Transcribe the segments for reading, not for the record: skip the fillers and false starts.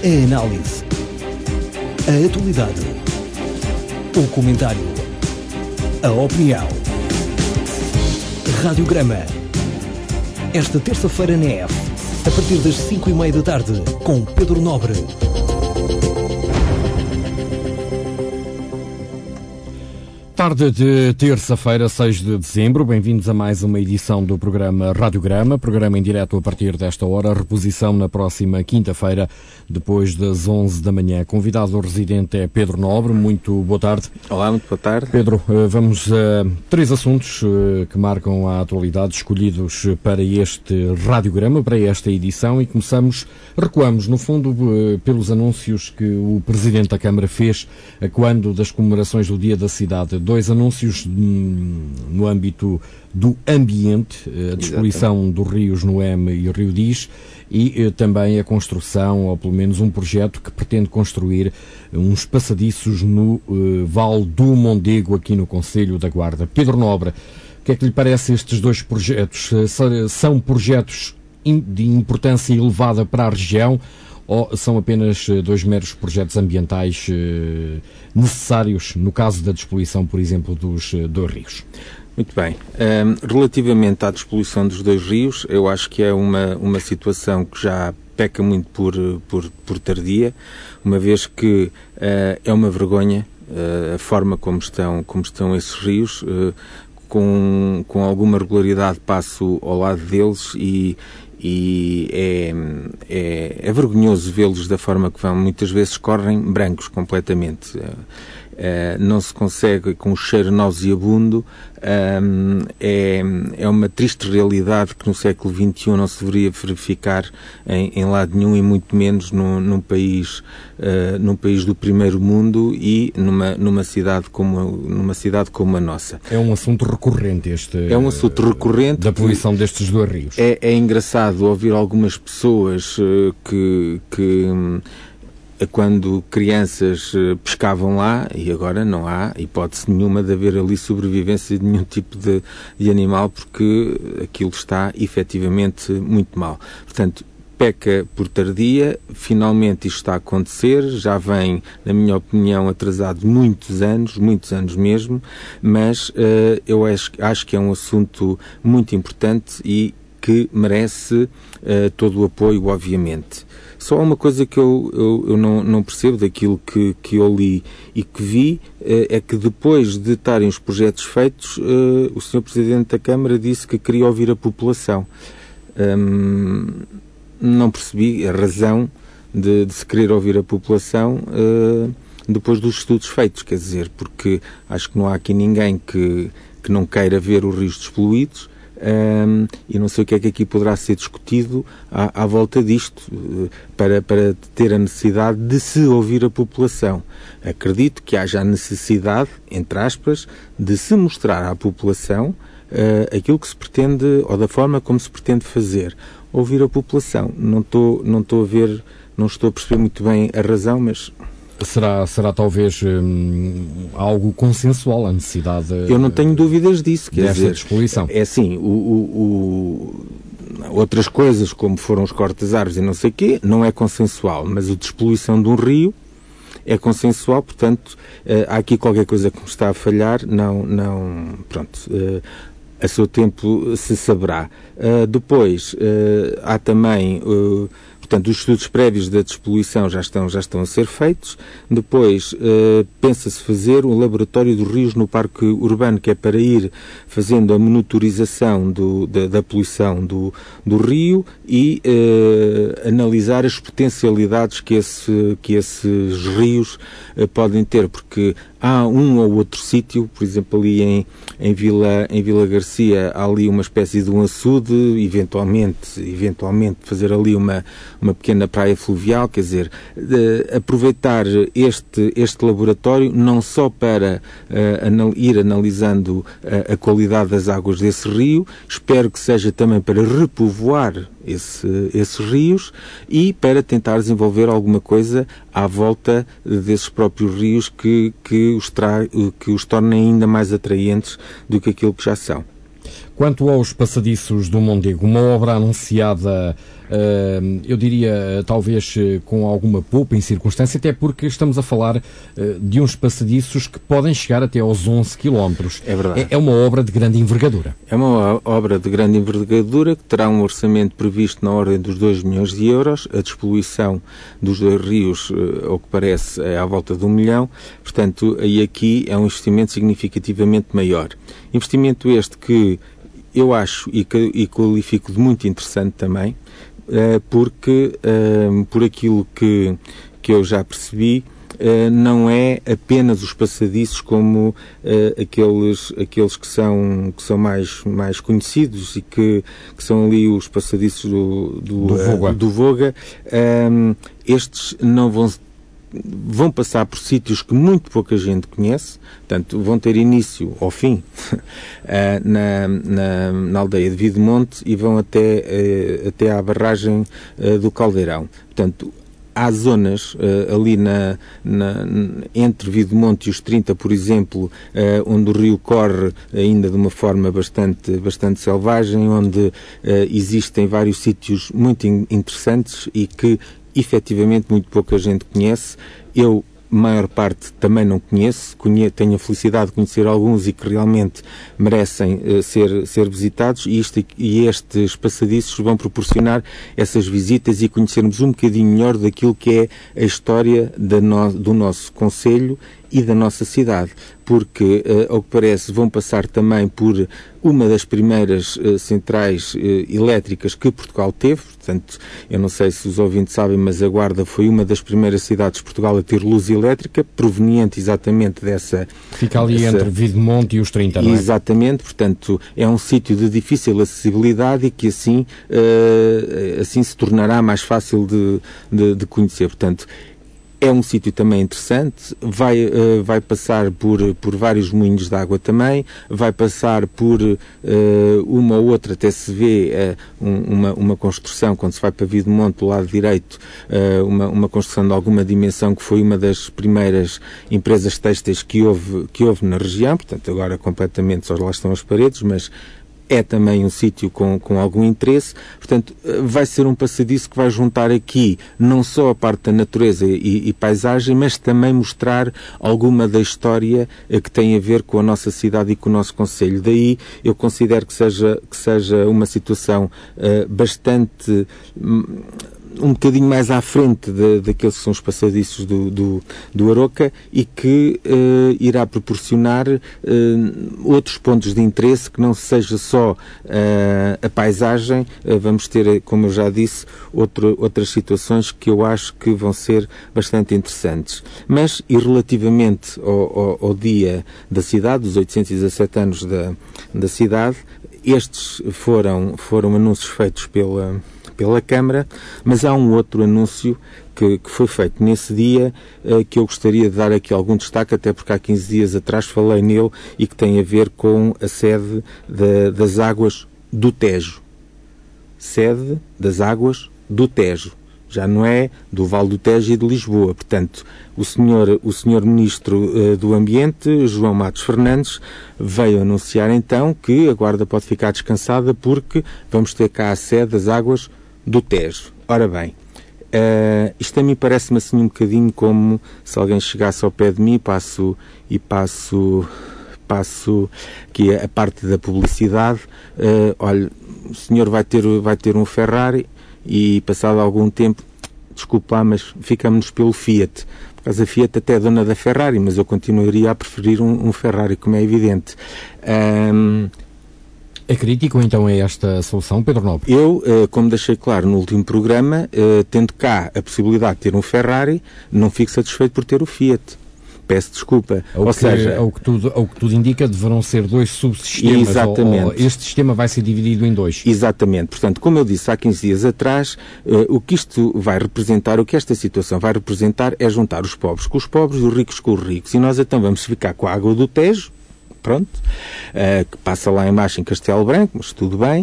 A análise, a atualidade, o comentário, a opinião. Radiograma. Esta terça-feira na F, a partir das 5:30 da tarde, com Pedro Nobre. Tarde de terça-feira, 6 de dezembro, bem-vindos a mais uma edição do programa Radiograma, programa em direto a partir desta hora, reposição na próxima quinta-feira, depois das 11 da manhã. Convidado residente é Pedro Nobre, muito boa tarde. Olá, muito boa tarde. Pedro, vamos a três assuntos que marcam a atualidade, escolhidos para este Radiograma, para esta edição, e recuamos, no fundo, pelos anúncios que o Presidente da Câmara fez quando das comemorações do Dia da Cidade. Dois anúncios no âmbito do ambiente, a despoluição dos rios no Eme e o Rio Diz, e também a construção, ou pelo menos um projeto que pretende construir uns passadiços no Vale do Mondego, aqui no Concelho da Guarda. Pedro Nobre, o que é que lhe parece estes dois projetos? São projetos de importância elevada para a região, ou são apenas dois meros projetos ambientais necessários no caso da despoluição, por exemplo, dos rios? Muito bem. Relativamente à despoluição dos dois rios, eu acho que é uma situação que já peca muito por tardia, uma vez que é uma vergonha a forma como estão esses rios. Com alguma regularidade passo ao lado deles e é vergonhoso vê-los da forma que vão. Muitas vezes correm brancos completamente. Não se consegue, com o cheiro nauseabundo. É uma triste realidade que no século XXI não se deveria verificar em lado nenhum, e muito menos num país do primeiro mundo e numa cidade como a nossa. É um assunto recorrente É um assunto recorrente da poluição destes dois rios. É engraçado ouvir algumas pessoas que quando crianças pescavam lá, e agora não há hipótese nenhuma de haver ali sobrevivência de nenhum tipo de animal, porque aquilo está efetivamente muito mal. Portanto, peca por tardia. Finalmente isto está a acontecer, já vem, na minha opinião, atrasado muitos anos mesmo, mas eu acho que é um assunto muito importante e que merece todo o apoio, obviamente. Só há uma coisa que eu não percebo daquilo que eu li e que vi, é que depois de estarem os projetos feitos, o Sr. Presidente da Câmara disse que queria ouvir a população. Não percebi a razão de se querer ouvir a população depois dos estudos feitos, quer dizer, porque acho que não há aqui ninguém que não queira ver os rios despoluídos. E não sei o que é que aqui poderá ser discutido à volta disto, para ter a necessidade de se ouvir a população. Acredito que haja a necessidade, entre aspas, de se mostrar à população aquilo que se pretende, ou da forma como se pretende fazer. Ouvir a população. Não estou a perceber muito bem a razão, mas... Será talvez algo consensual, a necessidade... Eu não tenho dúvidas disso, quer dizer, despoluição. É assim, outras coisas, como foram os cortes de árvores e não sei o quê, não é consensual, mas a despoluição de um rio é consensual. Portanto, há aqui qualquer coisa que me está a falhar, pronto, a seu tempo se saberá. Depois, há também... Portanto, os estudos prévios da despoluição já estão a ser feitos. Depois, pensa-se fazer um laboratório dos rios no Parque Urbano, que é para ir fazendo a monitorização da poluição do rio e analisar as potencialidades que esses rios podem ter, porque há um ou outro sítio, por exemplo, ali em Vila Garcia, há ali uma espécie de um açude, eventualmente fazer ali uma pequena praia fluvial, quer dizer, aproveitar este laboratório não só para ir analisando a qualidade das águas desse rio, espero que seja também para repovoar esses rios e para tentar desenvolver alguma coisa à volta desses próprios rios que os tornem ainda mais atraentes do que aquilo que já são. Quanto aos passadiços do Mondego, uma obra anunciada, eu diria, talvez com alguma poupa em circunstância, até porque estamos a falar de uns passadiços que podem chegar até aos 11 km. É verdade. É uma obra de grande envergadura. É uma obra de grande envergadura que terá um orçamento previsto na ordem dos 2 milhões de euros. A despoluição dos 2 rios, ao que parece, é à volta de 1 milhão. Portanto, aí aqui é um investimento significativamente maior. Investimento este que eu acho e qualifico de muito interessante também, porque, por aquilo que eu já percebi, não é apenas os passadiços como aqueles que são mais conhecidos e que são ali os passadiços do Voga. Estes não vão passar por sítios que muito pouca gente conhece, portanto, vão ter início ao fim na aldeia de Videmonte e vão até à barragem do Caldeirão. Portanto, há zonas ali entre Videmonte e os 30, por exemplo, onde o rio corre ainda de uma forma bastante selvagem, onde existem vários sítios muito interessantes e que efetivamente muito pouca gente conhece. Eu, maior parte, também não conheço. Tenho a felicidade de conhecer alguns e que realmente merecem ser visitados, e estes passadiços vão proporcionar essas visitas e conhecermos um bocadinho melhor daquilo que é a história do nosso concelho e da nossa cidade, porque, ao que parece, vão passar também por uma das primeiras centrais elétricas que Portugal teve. Portanto, eu não sei se os ouvintes sabem, mas a Guarda foi uma das primeiras cidades de Portugal a ter luz elétrica, proveniente exatamente dessa... Fica ali entre Videmonte e os 30, não é? Exatamente, portanto, é um sítio de difícil acessibilidade e que assim se tornará mais fácil de conhecer. Portanto, é um sítio também interessante, vai passar por vários moinhos de água também, vai passar por uma ou outra, até se vê uma construção, quando se vai para Videmonte do lado direito, uma construção de alguma dimensão que foi uma das primeiras empresas têxteis que houve na região, portanto agora completamente só lá estão as paredes, mas é também um sítio com algum interesse. Portanto, vai ser um passadiço que vai juntar aqui não só a parte da natureza e paisagem, mas também mostrar alguma da história que tem a ver com a nossa cidade e com o nosso concelho. Daí eu considero que seja uma situação bastante... um bocadinho mais à frente daqueles que são os passadiços do Aroca e que irá proporcionar outros pontos de interesse, que não seja só a paisagem. Vamos ter, como eu já disse, outras situações que eu acho que vão ser bastante interessantes. Mas, e relativamente ao dia da cidade, dos 817 anos da cidade, estes foram anúncios feitos pela Câmara, mas há um outro anúncio que foi feito nesse dia que eu gostaria de dar aqui algum destaque, até porque há 15 dias atrás falei nele, e que tem a ver com a sede das águas do Tejo. Sede das águas do Tejo. Já não é do Vale do Tejo e de Lisboa. Portanto, o senhor Ministro do Ambiente, João Matos Fernandes, veio anunciar então que a Guarda pode ficar descansada porque vamos ter cá a sede das águas do Tejo. Ora bem, isto a mim parece-me assim um bocadinho como se alguém chegasse ao pé de mim e passo aqui a parte da publicidade. Olha, o senhor vai ter um Ferrari e passado algum tempo, desculpe lá, mas ficamos pelo Fiat. Por causa da Fiat até é dona da Ferrari, mas eu continuaria a preferir um Ferrari, como é evidente. É crítico então a esta solução, Pedro Nobre? Eu, como deixei claro no último programa, tendo cá a possibilidade de ter um Ferrari, não fico satisfeito por ter o Fiat. Peço desculpa. Ao que tudo indica, deverão ser 2 subsistemas. Exatamente. Ou este sistema vai ser dividido em 2. Exatamente. Portanto, como eu disse há 15 dias atrás, o que isto vai representar, o que esta situação vai representar é juntar os pobres com os pobres e os ricos com os ricos. E nós então vamos ficar com a água do Tejo, pronto, que passa lá embaixo em Castelo Branco, mas tudo bem.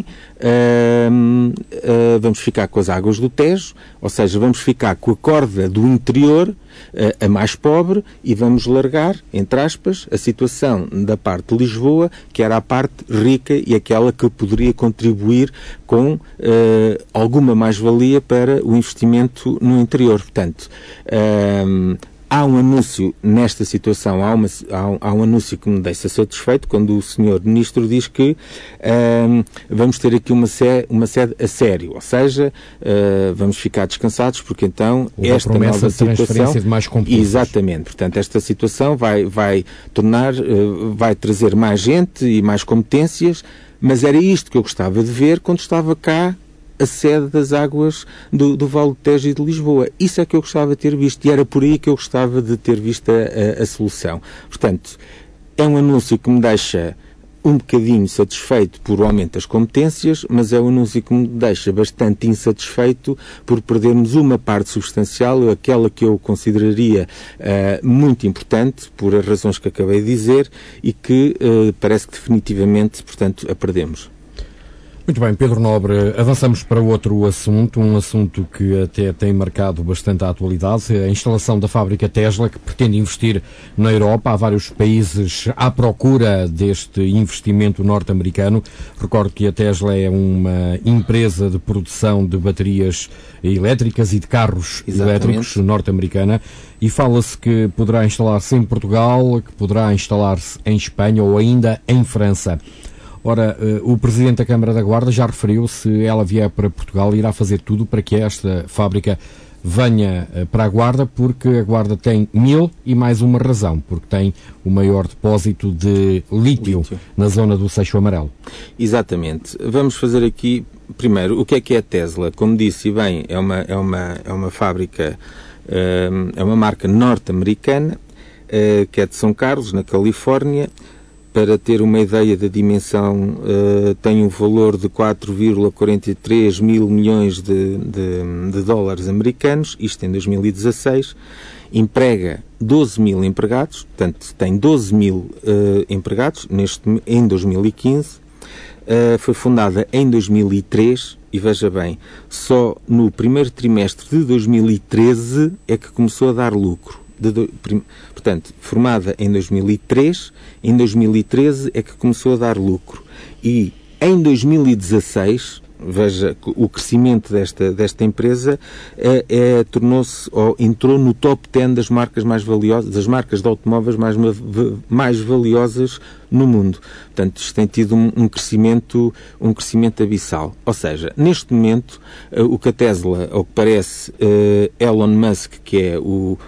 Vamos ficar com as águas do Tejo, ou seja, vamos ficar com a corda do interior, a mais pobre, e vamos largar, entre aspas, a situação da parte de Lisboa, que era a parte rica e aquela que poderia contribuir com alguma mais-valia para o investimento no interior. Portanto, há um anúncio nesta situação, há um anúncio que me deixa satisfeito quando o Sr. Ministro diz que vamos ter aqui uma sede a sério, ou seja, vamos ficar descansados porque então esta nova situação... de mais competências. Exatamente, portanto esta situação vai trazer mais gente e mais competências, mas era isto que eu gostava de ver quando estava cá a sede das águas do Vale do Tejo e de Lisboa. Isso é que eu gostava de ter visto e era por aí que eu gostava de ter visto a solução. Portanto, é um anúncio que me deixa um bocadinho satisfeito por aumento das competências, mas é um anúncio que me deixa bastante insatisfeito por perdermos uma parte substancial, aquela que eu consideraria muito importante, por as razões que acabei de dizer, e que parece que definitivamente, portanto, a perdemos. Muito bem, Pedro Nobre, avançamos para outro assunto, um assunto que até tem marcado bastante a atualidade, a instalação da fábrica Tesla, que pretende investir na Europa. Há vários países à procura deste investimento norte-americano. Recordo que a Tesla é uma empresa de produção de baterias elétricas e de carros elétricos norte-americana, e fala-se que poderá instalar-se em Portugal, que poderá instalar-se em Espanha ou ainda em França. Ora, o Presidente da Câmara da Guarda já referiu, se ela vier para Portugal, irá fazer tudo para que esta fábrica venha para a Guarda, porque a Guarda tem 1000 e mais uma razão, porque tem o maior depósito de lítio na zona do Seixo Amarelo. Exatamente. Vamos fazer aqui, primeiro, o que é a Tesla? Como disse bem, é uma fábrica, é uma marca norte-americana, que é de São Carlos, na Califórnia. Para ter uma ideia da dimensão, tem um valor de 4,43 mil milhões de dólares americanos, isto em 2016, emprega 12 mil empregados, portanto tem 12 mil empregados em 2015, foi fundada em 2003 e veja bem, só no primeiro trimestre de 2013 é que começou a dar lucro. Portanto, formada em 2003, em 2013 é que começou a dar lucro. E em 2016, veja, o crescimento desta empresa tornou-se, ou entrou no top 10 das marcas mais valiosas, das marcas de automóveis mais valiosas no mundo. Portanto, isto tem tido um crescimento abissal. Ou seja, neste momento, o que a Tesla, ao que parece, Elon Musk, que é o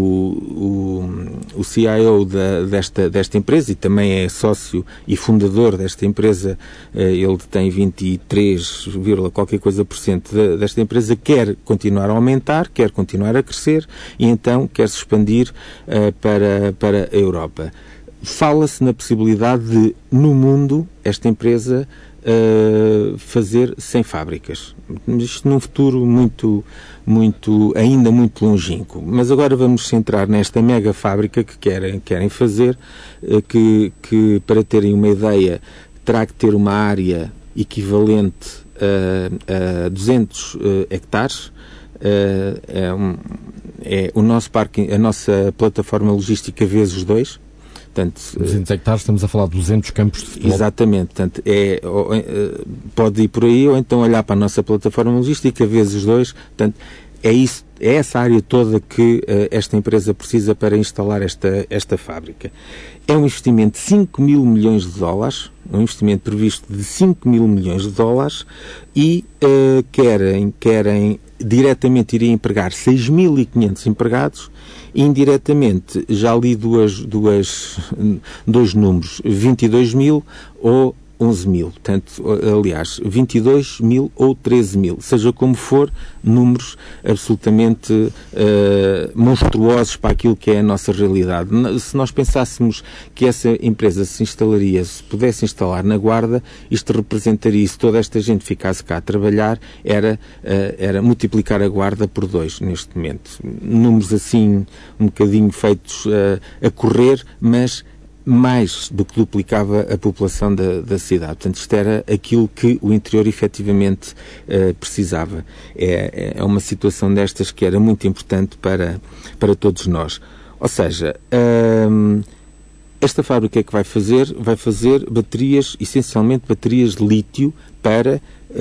CIO desta empresa e também é sócio e fundador desta empresa, ele tem 23, qualquer coisa por cento desta empresa, quer continuar a aumentar, quer continuar a crescer e então quer se expandir para a Europa. Fala-se na possibilidade de, no mundo, esta empresa fazer 100 fábricas. Isto num futuro ainda muito longínquo. Mas agora vamos centrar nesta mega fábrica que querem fazer, que para terem uma ideia, terá que ter uma área equivalente a 200 hectares. É o nosso parque, a nossa plataforma logística vezes 2. Portanto, 200 hectares, estamos a falar de 200 campos de futebol. Exatamente. Portanto, pode ir por aí, ou então olhar para a nossa plataforma logística vezes 2. Portanto, é essa área toda que esta empresa precisa para instalar esta fábrica. É um investimento de 5 mil milhões de dólares, um investimento previsto de 5 mil milhões de dólares, e querem diretamente irem empregar 6.500 empregados. Indiretamente, já li dois números, 22 mil ou 11 mil. Portanto, aliás, 22 mil ou 13 mil. Seja como for, números absolutamente monstruosos para aquilo que é a nossa realidade. Se nós pensássemos que essa empresa se pudesse instalar na Guarda, isto representaria, se toda esta gente ficasse cá a trabalhar, era multiplicar a Guarda por 2 neste momento. Números assim, um bocadinho feitos a correr, mas mais do que duplicava a população da cidade. Portanto, isto era aquilo que o interior efetivamente precisava. É uma situação destas que era muito importante para todos nós. Ou seja, esta fábrica que vai fazer baterias, essencialmente baterias de lítio para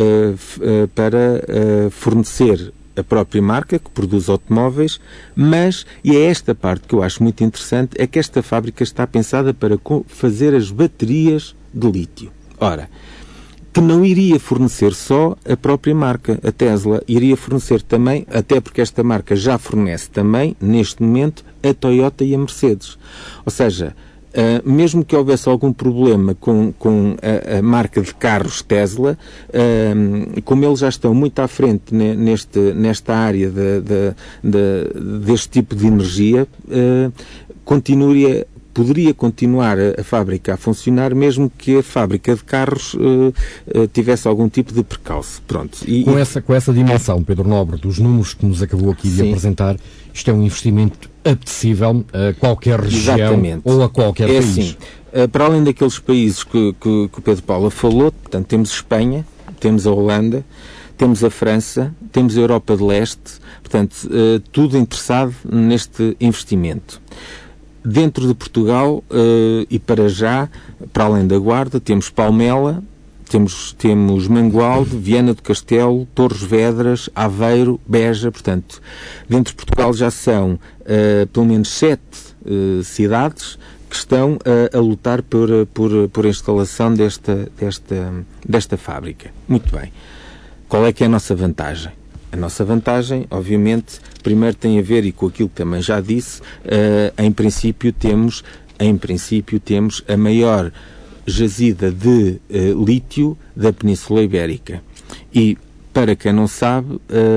fornecer a própria marca que produz automóveis, mas, e é esta parte que eu acho muito interessante, é que esta fábrica está pensada para fazer as baterias de lítio. Ora, que não iria fornecer só a própria marca, a Tesla, iria fornecer também, até porque esta marca já fornece também, neste momento, a Toyota e a Mercedes. Ou seja, mesmo que houvesse algum problema com a marca de carros Tesla, como eles já estão muito à frente nesta área deste tipo de energia, poderia continuar a fábrica a funcionar, mesmo que a fábrica de carros tivesse algum tipo de percalço. Pronto. Com essa dimensão, Pedro Nobre, dos números que nos acabou aqui de apresentar, isto é um investimento apetecível a qualquer região. Exatamente. Ou a qualquer país. Assim, para além daqueles países que o Pedro Paula falou, portanto, temos Espanha, temos a Holanda, temos a França, temos a Europa de Leste, portanto, tudo interessado neste investimento. Dentro de Portugal, e para já, para além da Guarda, temos Palmela, temos Mangualde, Viana do Castelo, Torres Vedras, Aveiro, Beja. Portanto, dentro de Portugal já são pelo menos 7 cidades que estão a lutar por a instalação desta fábrica. Muito bem. Qual é que é a nossa vantagem? A nossa vantagem, obviamente, primeiro tem a ver, e com aquilo que também já disse, em princípio temos a maior jazida de lítio da Península Ibérica. E, para quem não sabe,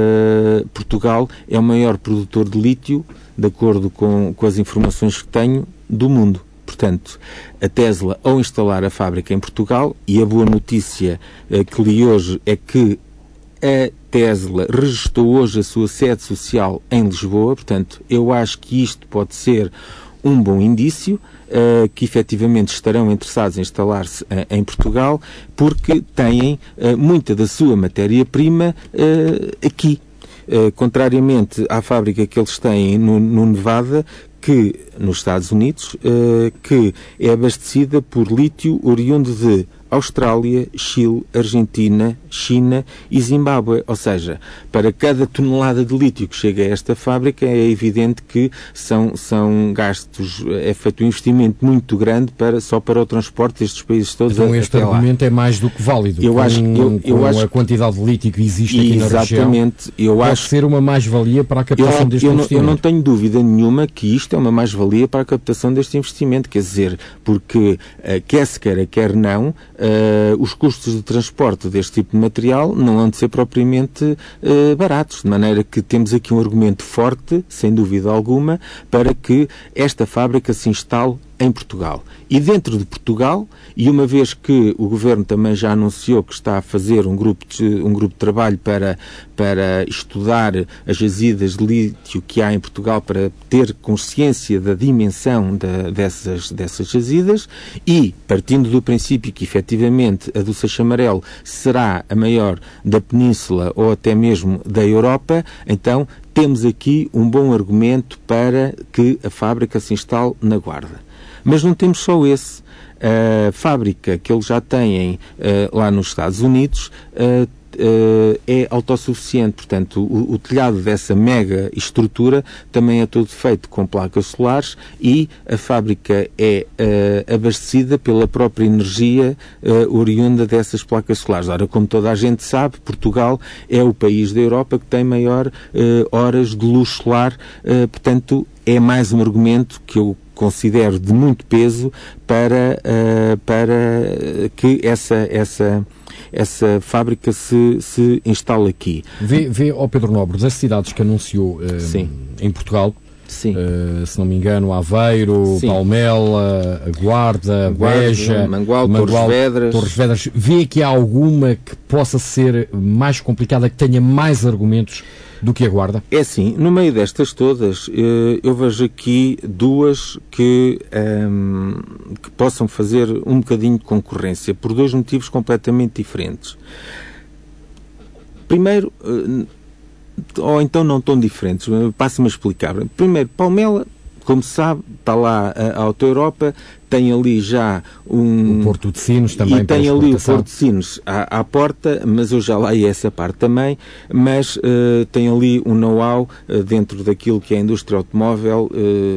Portugal é o maior produtor de lítio, de acordo com as informações que tenho, do mundo. Portanto, a Tesla, ao instalar a fábrica em Portugal, e a boa notícia que li hoje é que a Tesla registrou hoje a sua sede social em Lisboa. Portanto, eu acho que isto pode ser um bom indício que efetivamente estarão interessados em instalar-se em Portugal, porque têm muita da sua matéria-prima aqui. Contrariamente à fábrica que eles têm no Nevada, que, nos Estados Unidos, que é abastecida por lítio oriundo de Austrália, Chile, Argentina, China e Zimbábue. Ou seja, para cada tonelada de lítio que chega a esta fábrica, é evidente que são gastos, é feito um investimento muito grande só para o transporte destes países todos. Então este argumento é mais do que válido. Eu acho a quantidade de lítio que existe aqui na região, pode ser uma mais-valia para a captação deste investimento. Eu não tenho dúvida nenhuma que isto é uma mais-valia para a captação deste investimento, quer dizer, porque quer se queira, quer não, os custos de transporte deste tipo de material não hão de ser propriamente baratos, de maneira que temos aqui um argumento forte, sem dúvida alguma, para que esta fábrica se instale em Portugal. E dentro de Portugal, e uma vez que o Governo também já anunciou que está a fazer um grupo de trabalho para estudar as jazidas de lítio que há em Portugal, para ter consciência da dimensão dessas jazidas, e partindo do princípio que efetivamente a do Seixamarelo será a maior da Península ou até mesmo da Europa, então temos aqui um bom argumento para que a fábrica se instale na Guarda. Mas não temos só esse. A fábrica que eles já têm lá nos Estados Unidos é autossuficiente. Portanto, o telhado dessa mega estrutura também é todo feito com placas solares e a fábrica é abastecida pela própria energia oriunda dessas placas solares. Ora, como toda a gente sabe, Portugal é o país da Europa que tem maior horas de luz solar, portanto, é mais um argumento que eu considero de muito peso para que essa fábrica se instale aqui. Vê, Pedro Nobre, das cidades que anunciou em Portugal, se não me engano, Aveiro, sim, Palmela, Guarda, Beja, Mangual, Torres Vedras. Vê que há alguma que possa ser mais complicada, que tenha mais argumentos do que a Guarda? É assim, no meio destas todas, eu vejo aqui duas que possam fazer um bocadinho de concorrência, por dois motivos completamente diferentes. Primeiro, ou então não tão diferentes, passo-me a explicar. Primeiro, Palmela, como se sabe, está lá a Auto Europa, tem ali já o Porto de Sinos também, e tem ali o Porto de Sinos à porta, mas eu já lá ia essa parte também, mas tem ali um know-how dentro daquilo que é a indústria automóvel,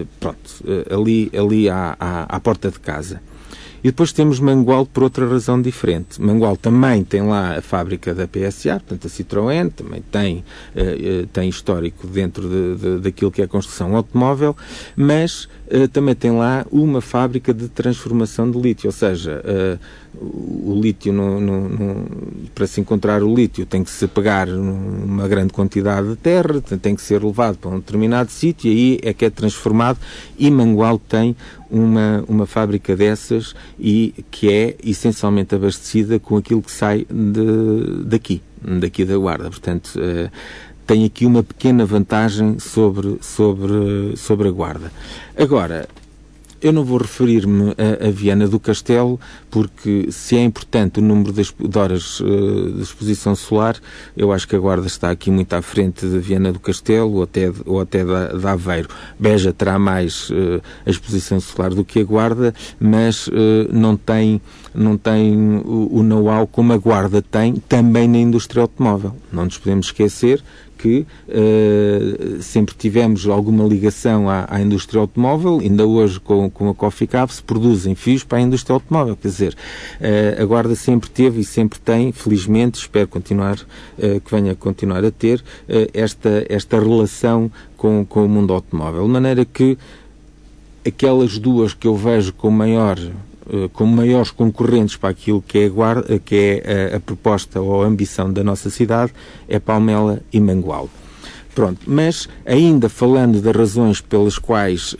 ali à porta de casa. E depois temos Mangual por outra razão diferente. Mangual também tem lá a fábrica da PSA, portanto a Citroën, também tem histórico dentro daquilo que é a construção automóvel, mas também tem lá uma fábrica de transformação de lítio, ou seja, o lítio, para se encontrar o lítio, tem que se pegar uma grande quantidade de terra, tem que ser levado para um determinado sítio, e aí é que é transformado, e Mangual tem uma fábrica dessas e que é essencialmente abastecida com aquilo que sai daqui da Guarda. Portanto, tem aqui uma pequena vantagem sobre a Guarda. Agora, eu não vou referir-me a Viana do Castelo, porque se é importante o número de horas de exposição solar, eu acho que a Guarda está aqui muito à frente de Viana do Castelo ou até de Aveiro. Beja terá mais a exposição solar do que a Guarda, mas não tem o know-how como a Guarda tem também na indústria automóvel. Não nos podemos esquecer que sempre tivemos alguma ligação à indústria automóvel, ainda hoje com a Coffee Cab se produzem fios para a indústria automóvel, quer dizer, a Guarda sempre teve e sempre tem, felizmente, espero que venha a continuar a ter esta relação com o mundo automóvel, de maneira que aquelas duas que eu vejo como maiores concorrentes para aquilo que é a proposta ou a ambição da nossa cidade é Palmela e Mangual. Pronto, mas ainda falando das razões pelas quais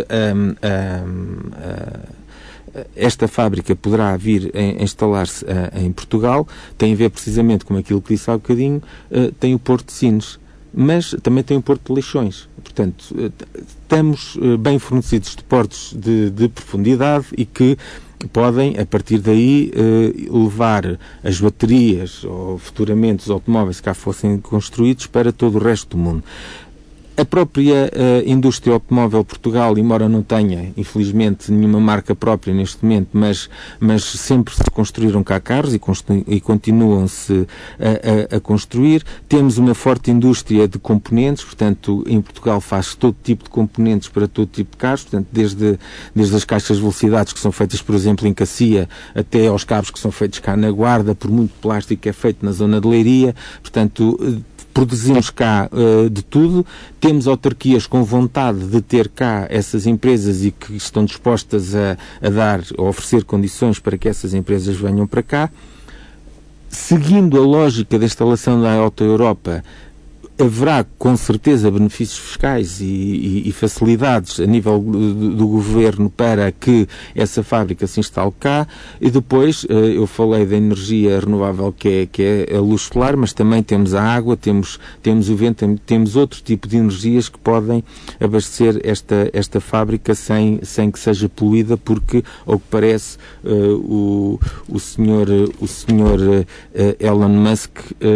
esta fábrica poderá vir a instalar-se em Portugal, tem a ver precisamente com aquilo que disse há bocadinho, tem o Porto de Sinos, mas também tem o Porto de Leixões. Portanto, estamos bem fornecidos de portos de profundidade e que podem, a partir daí, levar as baterias ou futuramente os automóveis que cá fossem construídos para todo o resto do mundo. A própria indústria automóvel Portugal, embora não tenha, infelizmente, nenhuma marca própria neste momento, mas sempre se construíram cá carros e continuam-se a construir. Temos uma forte indústria de componentes, portanto, em Portugal faz todo tipo de componentes para todo tipo de carros, portanto, desde as caixas de velocidades que são feitas, por exemplo, em Cacia, até aos cabos que são feitos cá na Guarda, por muito plástico que é feito na zona de Leiria, portanto, produzimos cá de tudo, temos autarquias com vontade de ter cá essas empresas e que estão dispostas a oferecer condições para que essas empresas venham para cá. Seguindo a lógica da instalação da Auto Europa, haverá com certeza benefícios fiscais e facilidades a nível do governo para que essa fábrica se instale cá, e depois eu falei da energia renovável que é a luz solar, mas também temos a água, temos o vento, temos outro tipo de energias que podem abastecer esta fábrica sem que seja poluída, porque, ao que parece, o senhor Elon Musk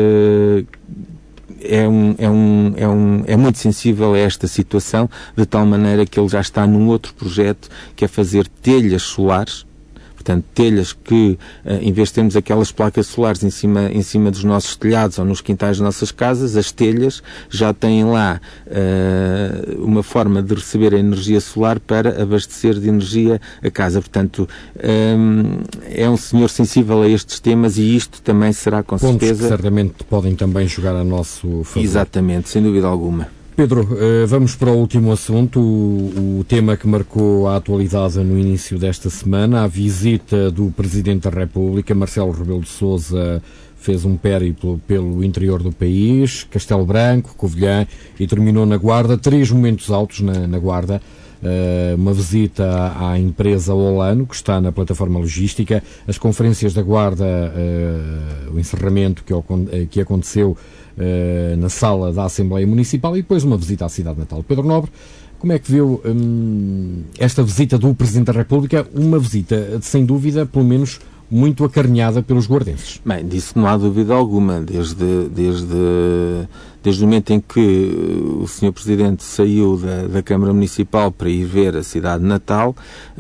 é muito sensível a esta situação, de tal maneira que ele já está num outro projeto que é fazer telhas solares. Portanto, telhas que, em vez de termos aquelas placas solares em cima dos nossos telhados ou nos quintais das nossas casas, as telhas já têm lá uma forma de receber a energia solar para abastecer de energia a casa. Portanto, é um senhor sensível a estes temas, e isto também será, com pontos certeza, que certamente podem também jogar a nosso favor. Exatamente, sem dúvida alguma. Pedro, vamos para o último assunto, o tema que marcou a atualidade no início desta semana, a visita do Presidente da República, Marcelo Rebelo de Sousa, fez um périplo pelo interior do país, Castelo Branco, Covilhã, e terminou na Guarda. 3 momentos altos na Guarda. Uma visita à empresa Olano, que está na plataforma logística, as conferências da Guarda, o encerramento que aconteceu na sala da Assembleia Municipal, e depois uma visita à cidade natal. Pedro Nobre, como é que viu esta visita do Presidente da República? Uma visita, sem dúvida, pelo menos muito acarinhada pelos guardenses. Bem, disso não há dúvida alguma. Desde o momento em que o Sr. Presidente saiu da Câmara Municipal para ir ver a cidade natal,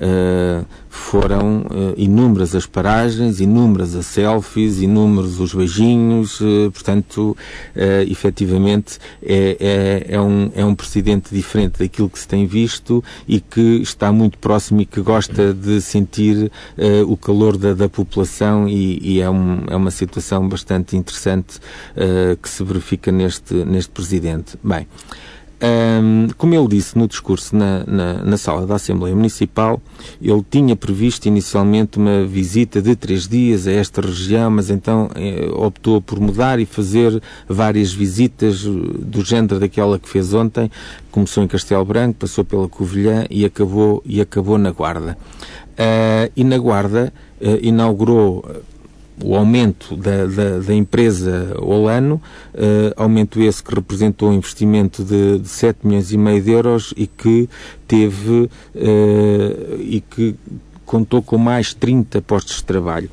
foram inúmeras as paragens, inúmeras as selfies, inúmeros os beijinhos, portanto, efetivamente, é um Presidente diferente daquilo que se tem visto e que está muito próximo e que gosta de sentir o calor da população, e é uma situação bastante interessante que se verifica neste Presidente. Bem, como ele disse no discurso na sala da Assembleia Municipal, ele tinha previsto inicialmente uma visita de 3 dias a esta região, mas então optou por mudar e fazer várias visitas do género daquela que fez ontem. Começou em Castelo Branco, passou pela Covilhã e acabou na Guarda. E na Guarda inaugurou o aumento da empresa Olano, aumento esse que representou um investimento de 7,5 milhões de euros e que teve e que contou com mais 30 postos de trabalho.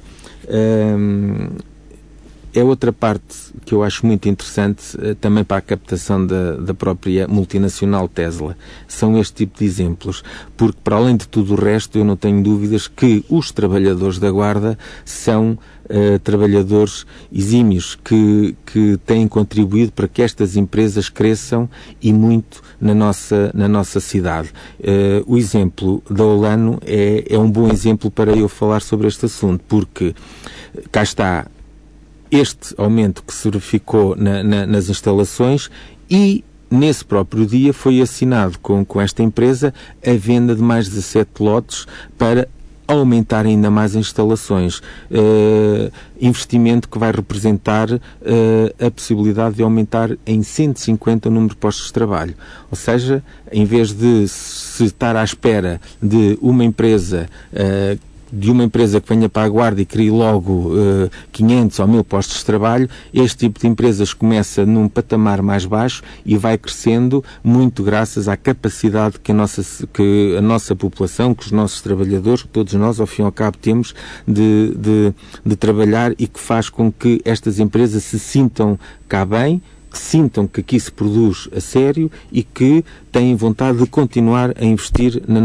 É outra parte que eu acho muito interessante também para a captação da própria multinacional Tesla. São este tipo de exemplos, porque para além de tudo o resto, eu não tenho dúvidas que os trabalhadores da Guarda são trabalhadores exímios que têm contribuído para que estas empresas cresçam e muito na nossa cidade. O exemplo da Olano é um bom exemplo para eu falar sobre este assunto, porque cá está este aumento que se verificou nas instalações, e nesse próprio dia foi assinado com esta empresa a venda de mais 17 lotes para aumentar ainda mais as instalações. Investimento que vai representar a possibilidade de aumentar em 150 o número de postos de trabalho. Ou seja, em vez de se estar à espera de uma empresa que venha para a Guarda e crie logo 500 ou 1000 postos de trabalho, este tipo de empresas começa num patamar mais baixo e vai crescendo muito graças à capacidade que a nossa população, que os nossos trabalhadores, que todos nós, ao fim e ao cabo, temos de trabalhar, e que faz com que estas empresas se sintam cá bem, que sintam que aqui se produz a sério e que têm vontade de continuar a investir na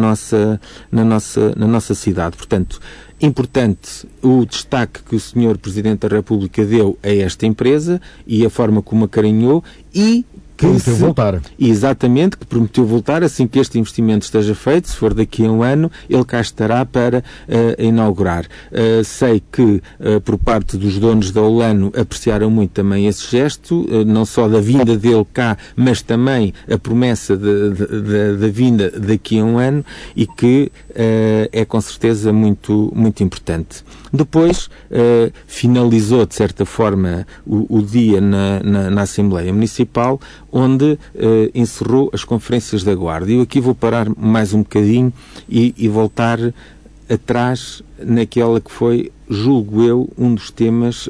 nossa cidade. Portanto, importante o destaque que o Sr. Presidente da República deu a esta empresa e a forma como acarinhou, e que prometeu voltar. Exatamente, que prometeu voltar assim que este investimento esteja feito. Se for daqui a um ano, ele cá estará para inaugurar. Sei que, por parte dos donos da Olano, apreciaram muito também esse gesto, não só da vinda dele cá, mas também a promessa da vinda daqui a um ano, e que é com certeza muito, muito importante. Depois, finalizou, de certa forma, o dia na Assembleia Municipal, onde encerrou as conferências da Guarda. Eu aqui vou parar mais um bocadinho e voltar atrás naquela que foi, julgo eu, um dos temas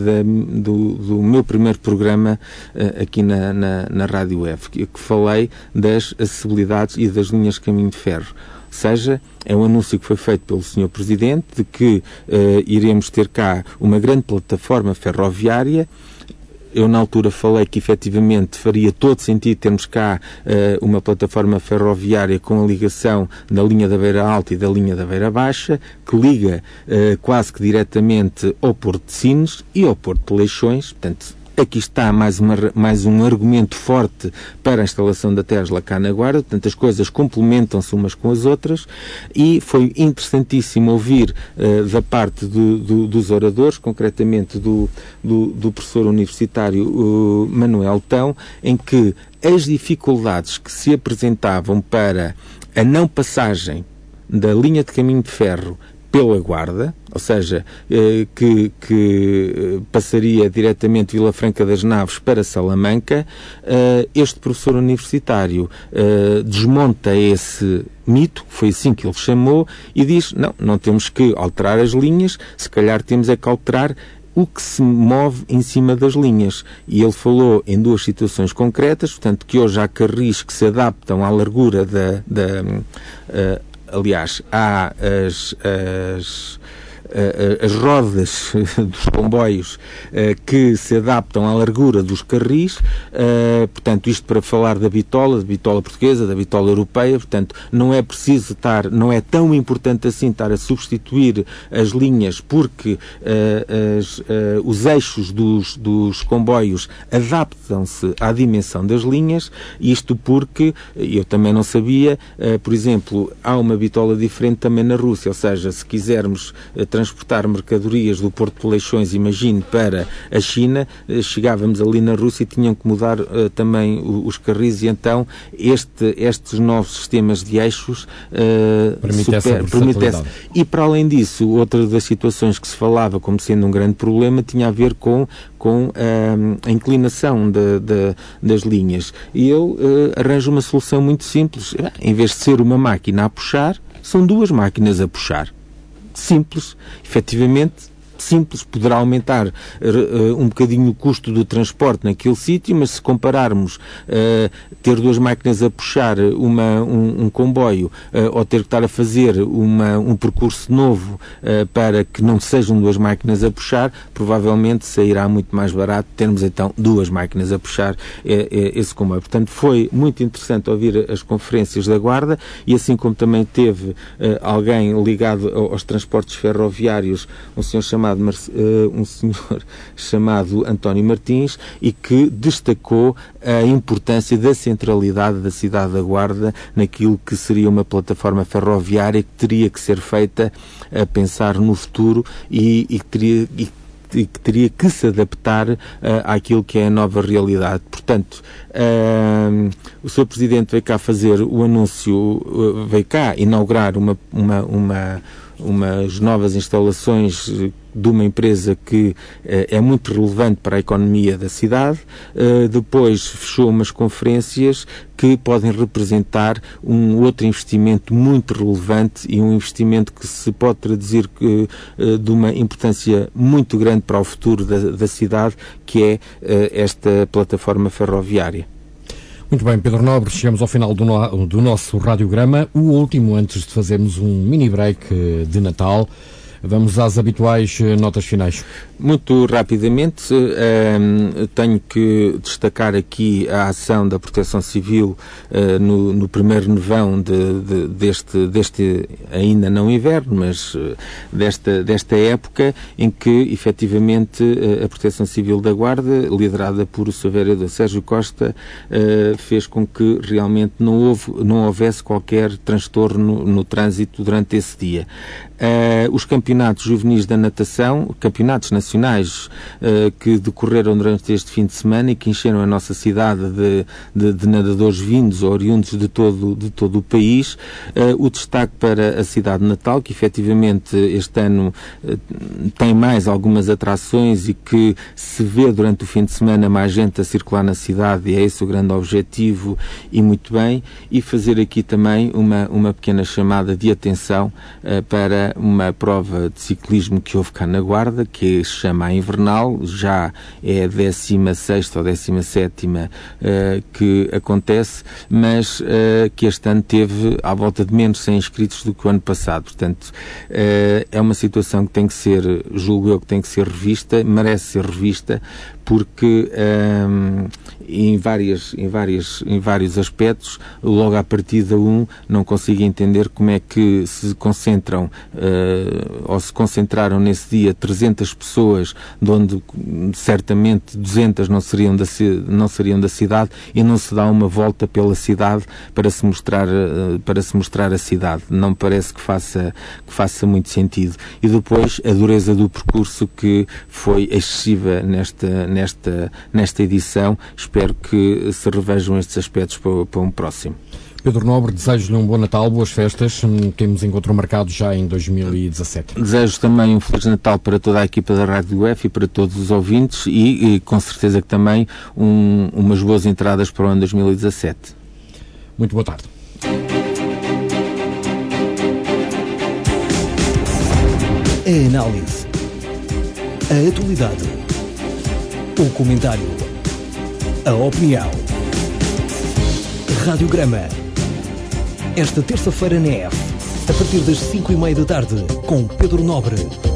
do meu primeiro programa aqui na Rádio F, que falei das acessibilidades e das linhas de caminho de ferro. Ou seja, é um anúncio que foi feito pelo Sr. Presidente de que iremos ter cá uma grande plataforma ferroviária. Eu, na altura, falei que, efetivamente, faria todo sentido termos cá uma plataforma ferroviária com a ligação da linha da Beira Alta e da linha da Beira Baixa, que liga quase que diretamente ao Porto de Sines e ao Porto de Leixões. Portanto, aqui está mais um argumento forte para a instalação da Tesla cá na Guarda. Portanto, as coisas complementam-se umas com as outras, e foi interessantíssimo ouvir da parte dos oradores, concretamente do professor universitário Manuel Tão, em que as dificuldades que se apresentavam para a não passagem da linha de caminho de ferro pela Guarda, ou seja, que passaria diretamente de Vila Franca das Naves para Salamanca. Este professor universitário desmonta esse mito, foi assim que ele chamou, e diz, não temos que alterar as linhas, se calhar temos é que alterar o que se move em cima das linhas. E ele falou em duas situações concretas, portanto, que hoje há carris que se adaptam à largura aliás, há as rodas dos comboios que se adaptam à largura dos carris, portanto, isto para falar da bitola portuguesa, da bitola europeia, portanto, não é preciso não é tão importante assim estar a substituir as linhas, porque os eixos dos comboios adaptam-se à dimensão das linhas, isto porque, eu também não sabia, por exemplo, há uma bitola diferente também na Rússia, ou seja, se quisermos transportar mercadorias do Porto de Leixões, imagine, para a China, chegávamos ali na Rússia e tinham que mudar também os carris, e então estes novos sistemas de eixos permitem. E para além disso, outra das situações que se falava como sendo um grande problema tinha a ver com a inclinação das linhas. E ele arranja uma solução muito simples. Em vez de ser uma máquina a puxar, são duas máquinas a puxar. Simples, efetivamente simples, poderá aumentar um bocadinho o custo do transporte naquele sítio, mas se compararmos ter duas máquinas a puxar um comboio ou ter que estar a fazer um percurso novo para que não sejam duas máquinas a puxar, provavelmente sairá muito mais barato termos então duas máquinas a puxar esse comboio. Portanto, foi muito interessante ouvir as conferências da Guarda, e assim como também teve alguém ligado aos transportes ferroviários, um senhor chamado António Martins, e que destacou a importância da centralidade da cidade da Guarda naquilo que seria uma plataforma ferroviária que teria que ser feita a pensar no futuro e que teria que se adaptar àquilo que é a nova realidade. Portanto, o Sr. Presidente veio cá fazer o anúncio, veio cá inaugurar umas novas instalações de uma empresa que é muito relevante para a economia da cidade. Depois fechou umas conferências que podem representar um outro investimento muito relevante, e um investimento que se pode traduzir de uma importância muito grande para o futuro da cidade, que é esta plataforma ferroviária. Muito bem, Pedro Nobre, chegamos ao final do nosso radiograma, o último antes de fazermos um mini break de Natal. Vamos às habituais notas finais. Muito rapidamente, tenho que destacar aqui a ação da Proteção Civil no primeiro nevão deste ainda não inverno, mas desta época, em que efetivamente a Proteção Civil da Guarda, liderada por o Sr. Vereador Sérgio Costa, fez com que realmente não houvesse qualquer transtorno no trânsito durante esse dia. Os campeonatos juvenis da natação, campeonatos nacionais que decorreram durante este fim de semana e que encheram a nossa cidade de nadadores vindos ou oriundos de todo o país. O destaque para a cidade de Natal, que efetivamente este ano tem mais algumas atrações e que se vê durante o fim de semana mais gente a circular na cidade, e é esse o grande objetivo, e muito bem. E fazer aqui também uma pequena chamada de atenção para uma prova de ciclismo que houve cá na Guarda, que se chama a Invernal, já é a 16ª ou 17ª que acontece, mas que este ano teve à volta de menos 100 inscritos do que o ano passado. Portanto, é uma situação que tem que ser, julgo eu, que tem que ser revista, merece ser revista, porque em vários aspectos, logo à partida não consigo entender como é que se concentram ou se concentraram nesse dia 300 pessoas, de onde certamente 200 não seriam da cidade, e não se dá uma volta pela cidade para se mostrar a cidade. Não me parece que faça muito sentido. E depois a dureza do percurso, que foi excessiva nesta edição. Espero que se revejam estes aspectos para um próximo. Pedro Nobre, desejo-lhe um bom Natal, boas festas. Temos encontro marcado já em 2017. Desejo também um Feliz Natal para toda a equipa da Rádio UF e para todos os ouvintes e com certeza que também umas boas entradas para o ano 2017. Muito boa tarde. A análise, a atualidade, o comentário, a opinião. Radiograma. Esta terça-feira na EF, a partir das 5:30 da tarde, com Pedro Nobre.